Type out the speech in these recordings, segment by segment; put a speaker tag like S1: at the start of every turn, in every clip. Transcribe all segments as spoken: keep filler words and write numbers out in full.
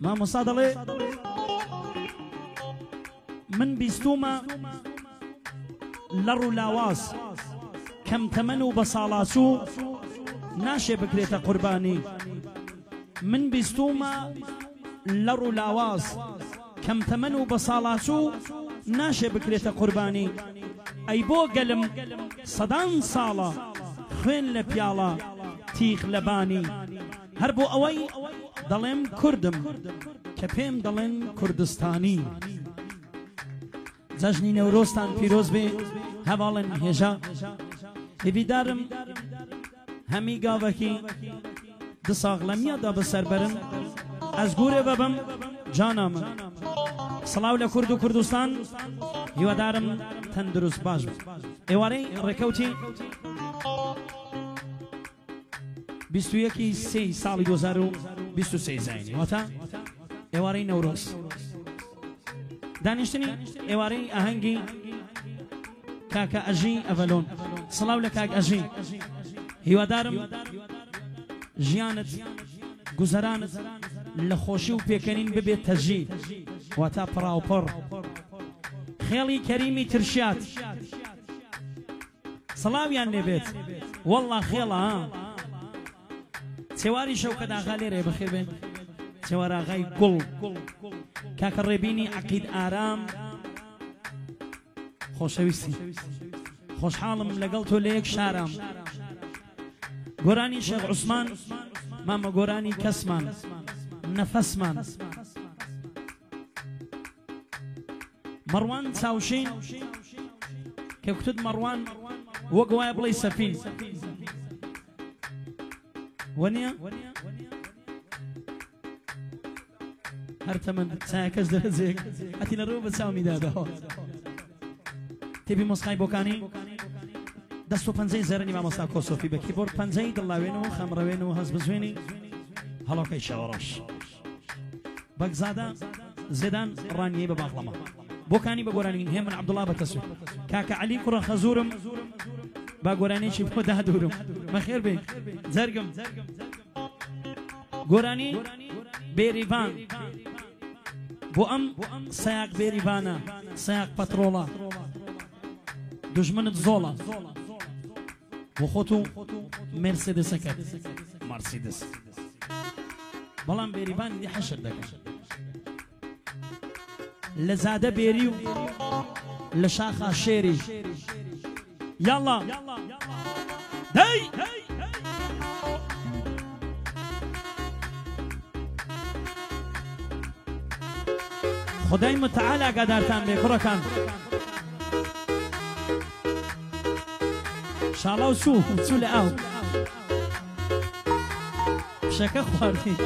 S1: مامۆستا دەڵێ من بیستومە لەڕ و لاواز کەم تەمەن و بە ساڵاسوو ناشێ بکرێتە قوربانی من بیستومە لەڕ و لاواز کەم تەمەن و بە ساڵاسوو ناشێ بکرێتە قوربانی ئەی بۆ گەلم سەدان ساڵە خوێن لە پیاڵە تیغ لە بانی هەر بۆ ئەوەی دەڵێم کوردم کە پێم دەڵێن کوردستانی جەژنی نەورۆستان پیرۆز بێ هەواڵن هێژە هێویدارم هەمی گاوەکی دە ساغڵەمیەدا بەسەربەرن ئەس گورێ بەبم جانا من سڵاو لە کورد و کوردستان هیوادارم تەندروست باش بێ ئێوارەی ڕێکەوتی بیست و یەکی سێی ساڵی دوو هەزار و بیست و سێ زاینی واتە ئێوارەی نەورۆز دانیشتنی ئێوارەی ئاهەنگی کاکە ئەژی ئەڤەلۆن سڵاو لە کاک ئەژی هیوادارم ژیانت گوزەرانت لە خۆشی و پێکەنین ببێت تەژی واتە پڕاوپڕ خێڵی کەریمی ترشات سڵاویان لێبێت وەڵڵا خێڵە چێواری شەوکە داغا لێرێ بەخێر بێن چێوەراغای گوڵ کاکە ڕێبینی عەقید ئارام خۆشەویستی خۆشحاڵم لەگەڵ تۆ لە یەک شارام گۆرانی شێخ عوسمان مامە گۆرانی کەسمان نەفەسمان مەڕوان چاوشین کە کوتت مەڕوان وەک وایە بڵێ سەفین وەنیە هەر تەمەند چایەکەش دەرەجێک ئەتی لە ڕێوە بە چاومی دادەوە تێبی مۆسقای بۆکانی دەست و پەنجەی زەرنی مامۆستا کۆسۆفی بە کیبۆرد پەنجەی دڵاوێن و خەمڕەوێن و هەز بزوێنی هەڵۆکەی شەوەڕەش بەگزادە زێدان ڕانیەی بە باغڵەمە بۆکانی بە گۆرانی هێمن عەبدوڵڵا بە تەسوێ کاکە عەلی کوڕە خەزوورم با گۆرانێکی بۆ دادوورم بەخێر بێ جەرگم گۆرانی بێریڤان بۆ ئەم سەیاق بێریڤانە سەیاق پەترۆڵە دژمنت زۆڵە بۆ خۆت و مێرسێدسەکەت مەرسیدس بەڵام بێریڤانی دی حەشر دەکەن لە زادە بێری و لە شاخا شێری یاڵڵا دەی خدای متعال ئاگادارتان بێ کوڕەکان شاڵا و چوو چوو لە ئاو شەکە خواردی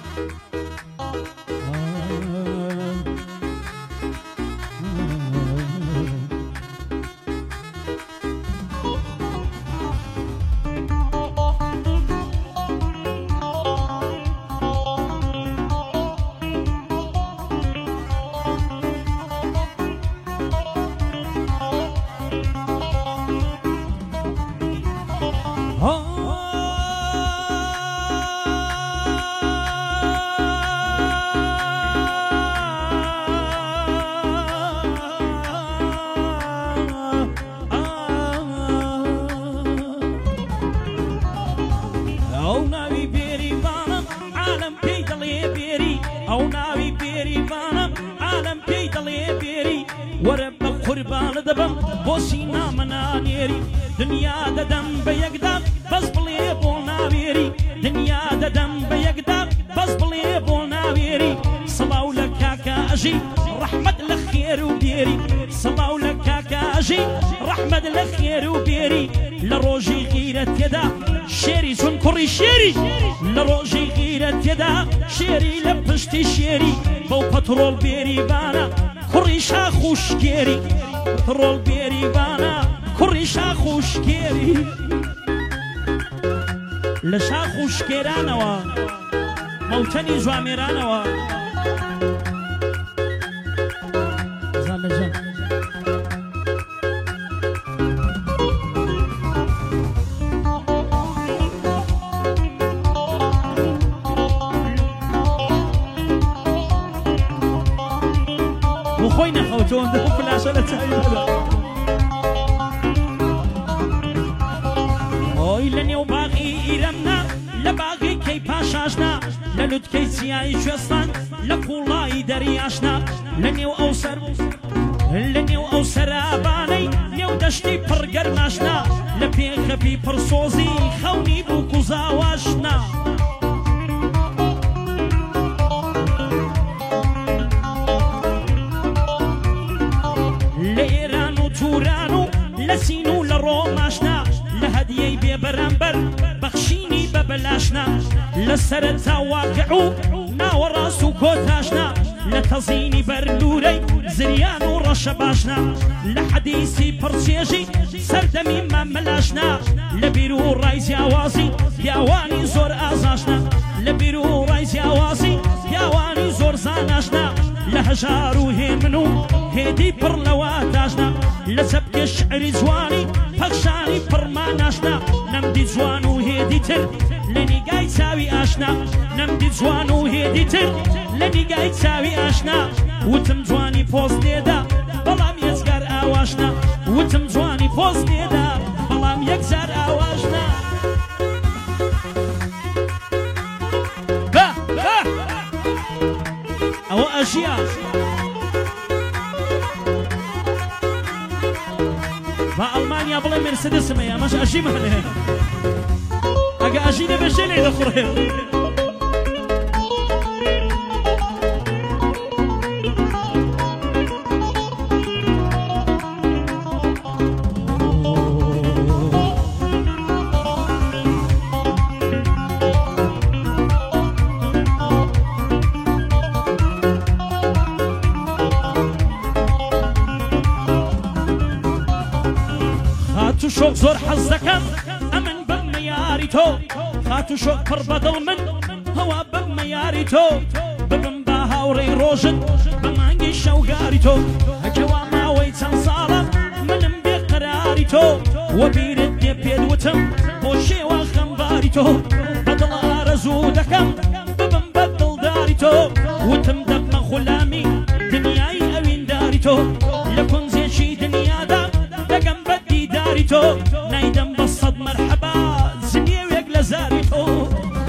S1: دنیا دەدەم بە یەکدا بەس بڵێ بۆ ناوێری دنیا دەدەم بە یەکدا بەس بڵێ بۆ ناوێری سڵاو لە کاکە ئەژی ڕەحمەت لە خێر و بێری سڵاو لە کاکە ئەژی ڕەحمەت لە خێر و بێری لە ڕۆژی غیرەت تێدا شێری چون کوڕی شێری لە ڕۆژی غیرەت تێدا شێری لە پشتی شێری بەو پەترۆڵ بێریڤانە کوڕی شاخ و شکێری پەترۆڵ بێریڤانە کوڕی شاخ و شکێری لە شاخ و شکێرانەوە مەوتەنی جوامێرانەوە زان لەژەن تون ده فلاشة لتايمة اوي لني وباغي إرمنا لباغي كي باشاشنا للود كي سياي شوستان لكولاي درياشنا لني وأوسر لني وأوسر أباني نيو دشتي برقر ماشنا لبيخ بي برسوزي خوني بوكو زاواشنا لإيرانو تورانو لسينو لروماشنا لهديي ببرامبر بخشيني ببلاشنا لسرتا واقعو ناوراسو كوتاشنا لتزيني برلوري زريانو رشباشنا لحديثي برسيجي سردمي ما ملاشنا لبيرو رايز ياوازي ياواني زور ازاشنا لبيرو رايز ياوازي ياواني زور زاناشنا لهجارو هيمنو هيدي برلواتاشنا لسبك الشعر زواني فخشاني برماناشنا نمدي زوانو هيدي تر لني قاي تساوي اشنا نمدي زوانو هيدي تر لني قاي تساوي اشنا وتم زواني فوز ليدا بلام يزقر اواشنا وتم زواني فوز ليدا بلام يكسر اواشنا با با او اشياء بألمانيا بلا مرسيدس ميا مش أجي مهنه أجا أجي نبجلي دخره خاتو شوق زور حزكم أمن بمياري تو خاتو شوق بربدل من هوا بمياري تو ببن باهاوري روشن بمانجي شوقاري تو هجوا ما ويتن صالة من بقراري تو وبيرد بيد وتم بوشي وخنباري تو بدل أرزو دكم ببن بدل داري تو وتم دم خلامي دنياي أوين داري تو لكن زي شي دنيا دا دقم بدي داري تو نايدم بصد مرحبا زنيو يقل زاري تو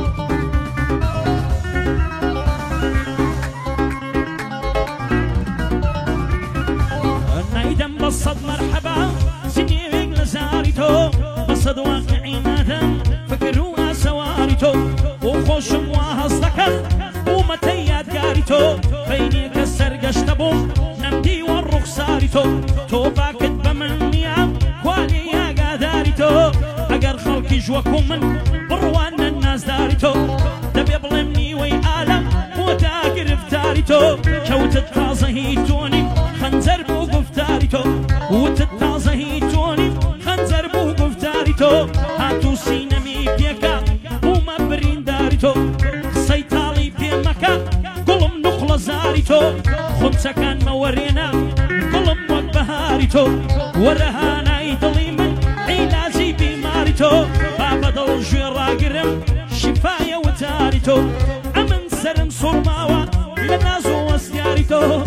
S1: نايدم بصد مرحبا زنيو يقل زاري تو بصد واقعي نادم فكروا سواري تو وخوش مواهصدكم ومتيات قاري تو بيني كسر قشتبو نمدي والرخصاري تو تو باكت بمنيام كوالي يا قاداري تو اقر خلقي جوكم من بروان الناس داري تو دبي بلمني ويعالم وتاقر افتاري تو كوت التازة هيتوني خنزر بو قفتاري تو وتتازة هيتوني خنزر بو قفتاري تو هاتو سينمي بيكا وما برين داري تو سيطالي بيمكا قلم نخل زاري تو خمسة كان مورينا قلم وقبهاري تو ورهانا يدلي من علاجي بماري تو بابا دل جيرا قرم شفاية وتاري تو أمن سرن صرماوة لنازو وستياري تو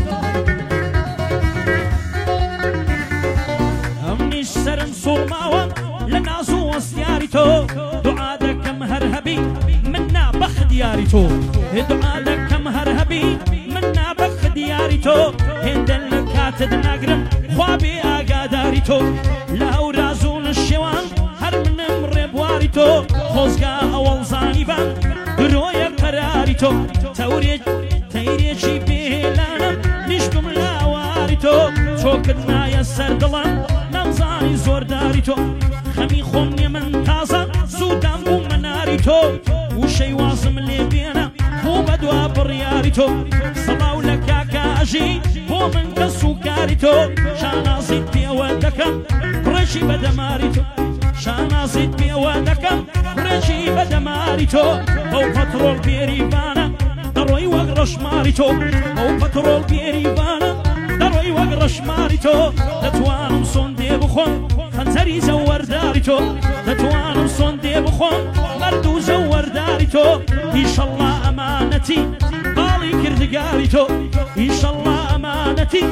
S1: أمنيش سرن صرماوة لنازو وستياري تو دعادك مهرهبي منا بخدياري تو دعادك مهرهبي منا بخدياري تو هندن لكاتد ناقرم خوابي آقاداري تو لاو رازون الشوان هر من مرب واري تو خوزقا اول زاني بان درويا قراري تو توريج تيريجي بيلانم نشكم لاواري تو شوكتنا يسر دلان نمزاني زور داري تو خمي خمني من تازا سودان بو مناري تو وشي واصم اللي بينا هو بدوا برياري تو صلاو لك كاجي هو من كسوكاري تو شانا زيد بيوادكم برشي بدماري تو شانا زيد بيوادكم برشي بدماري تو او بترول بيريبانا دروي وقرش ماري تو او بترول بيريبانا دروي وقرش ماري تو تتوانم صندي بخون خنزري زور داري تو تتوانم صندي بخون مردو زور داري تو ان شاء الله امانتي بالي كردقاري تو ان شاء الله امانتي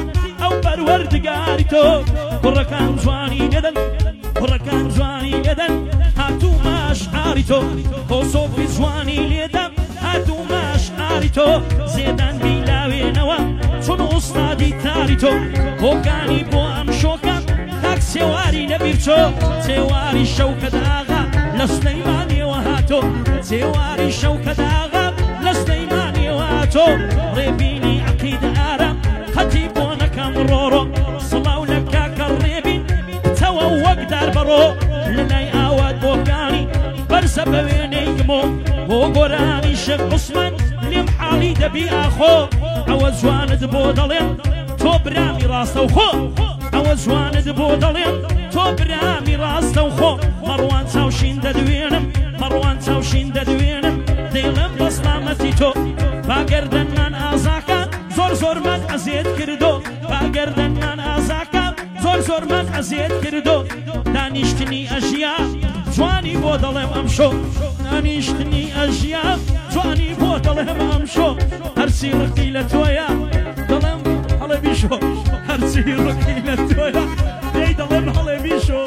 S1: پەروەردگاری تۆ کوڕەکان جوانی لێدەن کوڕەکان جوانی لێدەن هاتوومە ئەشعاری تۆ کۆسۆفی جوانی لێدەم هاتوومە ئەشعاری تۆ زێدان بیلاوێنەوە چون ئوستادی تاری تۆ هۆکانی بۆ ئەم شۆکە تاک سێواری نەبیر چۆ سێواری شەوکە داغا لە سلەیمانیەوە هاتۆ سێواری شەوکە داغا لە سلەیمانیەوە هاتۆ ڕێبینی عەقید ئارام خەتی بۆ نەکەم ڕۆڕۆ سڵاو لە کاکە ڕێبین تەوە وەک داربەڕۆ لە لای ئاوات بۆکانی بەرزە بە وێنەی گمۆ بۆ گۆرانی شێخ عوسمان لێم حاڵی دەبی ئاخۆ ئەوە جوانت بۆ دەڵێم تۆ برامی ڕاستە و خۆ ئەوە جوانت بۆ دەڵێم تۆ برامی ڕاستە و خۆ مەڕوان چاوشین دەدوێنم مەڕوان چاوشین دەدوێنم دەیڵم بەسلامەتی تۆ باگەردەنمان ئازاکە زۆر زۆرمان ئەزیێت کردو باگەردەنمان ئازاکە زۆر زۆرمان ئەزیێت کردو دانیشتنی ئەژیا جوانی بۆ دەڵێم ئەم شۆ دانیشتنی ئەژیا جوانی بۆ دەڵێم ئەم شۆ هەرچی ڕقی لە تۆیە دەڵێم هەڵێ بیشۆ هەرچی ڕقی لە تۆیە دەی دەڵێم هەڵێ بیشۆ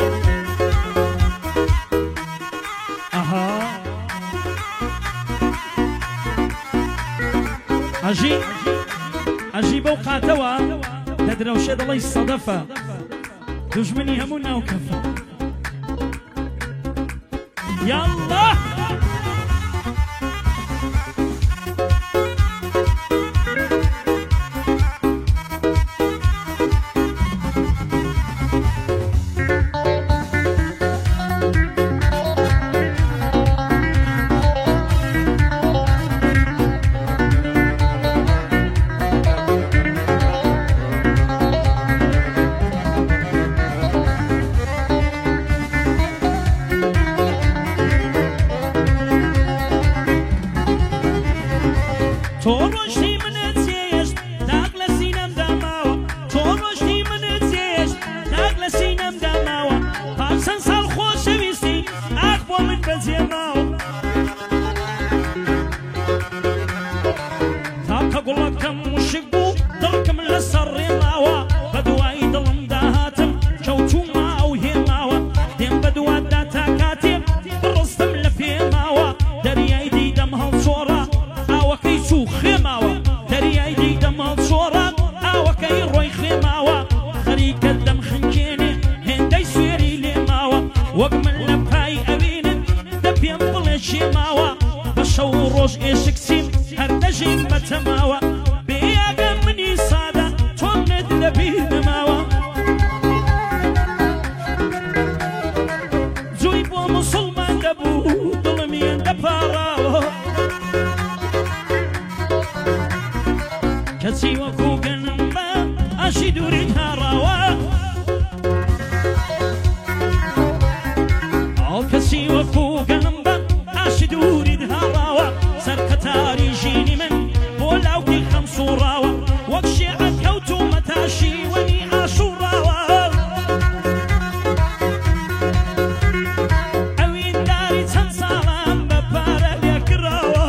S1: ئەها ئەژی ئەژی بەو قاتەوە دەدرەوشێ دەڵێی سەدەفە دوژمنی هەموو ناوکەفە یاڵڵا تۆ ڕۆژی منت جێشت داغ لە سینەمدا ماوە تۆ ڕۆژی منت جێشت داغ لە سینەمدا ماوە پارچەند ساڵ خۆشەویستی ئاخ بۆ من بەجێ ماوە تاکە گوڵەکەم وشک بوو دڵکم لەسەر ڕێماوە بە دوایی دڵم داهاتم کەوتوومە ئەو هێماوە دێم بە دواتدا تا کاتێ بڕستم لە پێماوە دەریای دیدەم هەڵچۆڕە ئاوەکەی چوو خێماوە دەریای دیدەم هەڵچۆڕە ئاوەکەی ڕۆی خێماوە خەریکەت دەم خنکێنێ هێندەی سوێری لێماوە وەک من لە پای ئەوینت دە پێم بڵێ چێماوە بە شەو و ڕۆژ ئێشکسیم هەر دەژین بەتەماوە بێیاگە منی سادە تۆمنت لەبیر نەماوە جووی بۆ موسڵمان دەبوو دڵمیان دەپاڕاوە کەچی وەکو گەنم بە ئاشی دووریت هاڕاوە ئەو کەچی وەکو گەنم بە ئاشی دووریت هاڕاوە سەرقەتاری ژینی من بۆ لاوکی خەم سوڕاوە وەک شێعە کەوتومە تاشی وەنی ئاشوڕاوە ئەوین داری چەند ساڵان بە پارە لێکراوە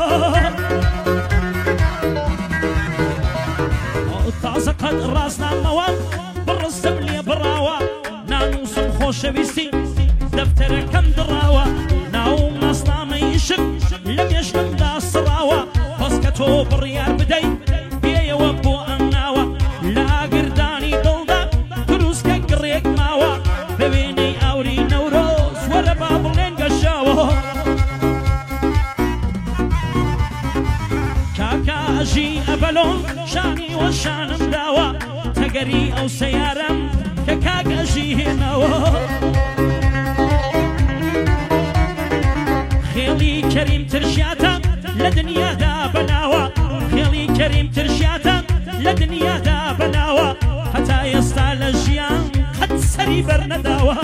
S1: تازە قەت ڕاستنامەوە بڕستم لێ بڕاوە نانووسم خۆشەویستی دەفتەرەکەم دڕاوە ناو مەستامەی عیشق لە مێژنمدا سڕاوە بەس کە تۆ بڕیار بدەی بێیەوە بۆ ئەم ناوە لە ئاگردانی دڵدا دروستکە گڕێک ماوە بە وێنەی ئاوری نەورۆز وەرە با بڵێن گەشاوە کاکە ئەژی ئەبەلۆن شانی وە شانم داوە تەگەری ئەو سەیارەم کە کاک ئەژی هێناوە خێڵی کەریم ترشیاتە لە دنیادا بەناوە خێڵی کەریم ترشیاتە لە دنیادا بەناوە هەتا ئێستا لە ژیان قەت سەری بەرنەداوە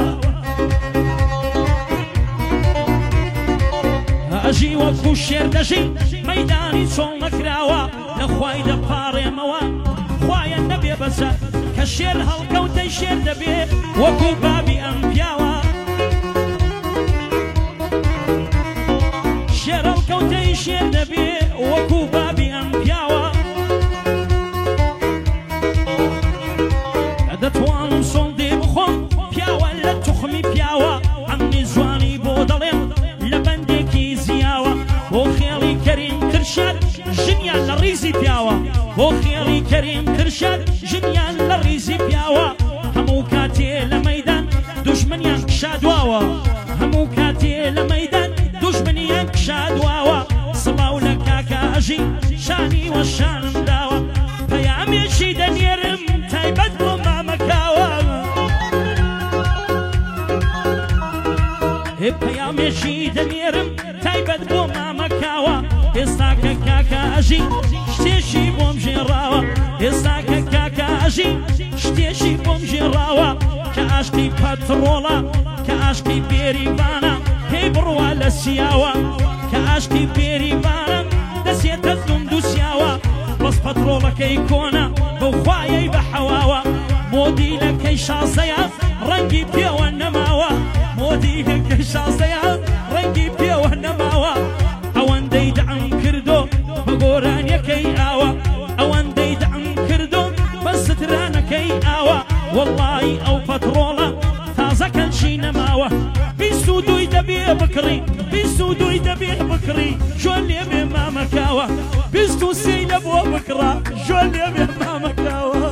S1: ئەژی وەکو شێر دەژی مەیدانی چۆڵ نەکراوە لە خوای دەپاڕێمەوە خوایە نەبێ بەسە کە شێر هەڵکەوتەی شێر دەبێ وەکو بابی ئەم پیاوە شێر هەڵکەوتەی شێر دەبێ وەکو بابی ئەم پیاوە کوڕی کەریم ترشاد ژنیان لە ڕیزی پیاوە هەموو کاتێ لە مەیدان دوژمنیان کشادواوە هەموو کاتێ لە مەیدان دوژمنیان کشادواوە سڵاو لە کاکاژی شانی وە شانم داوە پەیامێکی دەنێرم تایبەت بۆ مامەکاوە پەیامێکی دەنێرم تایبەت بۆ مامەکاوە ئێستا کە کاکاژی شتێشی بۆم ژێڕاوە ئێستا کە کاکاژی شتێشی بۆم ژێڕاوە کە ئاشقی پەترۆڵە کە ئاشقی بێریبانە پێی بڕوا لە سیاوە کە ئاشقی بێریبانە دەسێتە دوندوسیاوە بەس پەترۆڵەکەی کۆنە بەو خوایەی بە حەواوە مۆدیلەکەی شازەیە ڕەنگی پێوە نەماوە مۆدیلەکەی شازەیە ڕەنگی پێوە نەماوە ئەوەندەی دەعم کردو بە گۆرانیەکەی ئاوە ئەوەندەی دەعم کردو بە سترانەکەی ئاوە وەڵڵی ئەو پەترۆڵە تازەکەنشی نەماوە بیست و دوی دەبێ بکڕی بیست و دوی دەبێ بکڕی ژۆن لێ بێ مامەکاوە بیست و سێی لە بۆ بکڕە ژۆن لێ بێ مامەکاوە